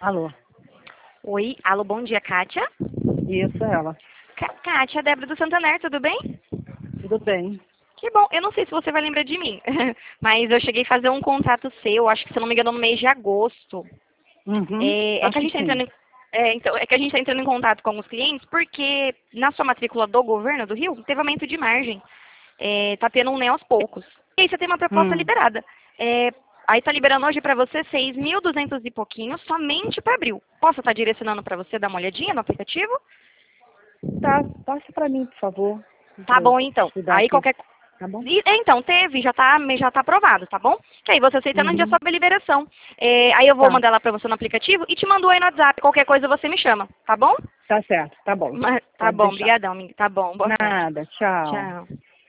Alô, Oi, alô, bom dia, Kátia. isso é ela. Kátia, Débora do Santander, tudo bem? Tudo bem? Que bom, eu não sei se você vai lembrar de mim, mas eu cheguei a fazer um contrato seu, acho que se eu não me engano no mês de agosto. Uhum, É que a acho gente que está sim. entrando é que a gente está entrando em contato com os clientes porque na sua matrícula do governo do Rio teve aumento de margem. Tá tendo um nem aos poucos. E aí você tem uma proposta Hum, liberada. Aí tá liberando hoje para você 6.200 e pouquinho somente para abril. Posso estar direcionando para você dar uma olhadinha no aplicativo? tá, passa pra mim, por favor, Tá pra eu bom, então. estudar Aí aqui, qualquer. tá bom? Então, teve, já tá aprovado, tá bom? Que aí você aceitando no dia Uhum, sob a liberação. Aí eu vou tá, mandar lá pra você no aplicativo e te mando aí no WhatsApp. Qualquer coisa você me chama, tá bom? tá certo, tá bom. Tá Pode bom, deixar. brigadão, amiga. Tá bom, boa tarde. Nada, tchau. Tchau.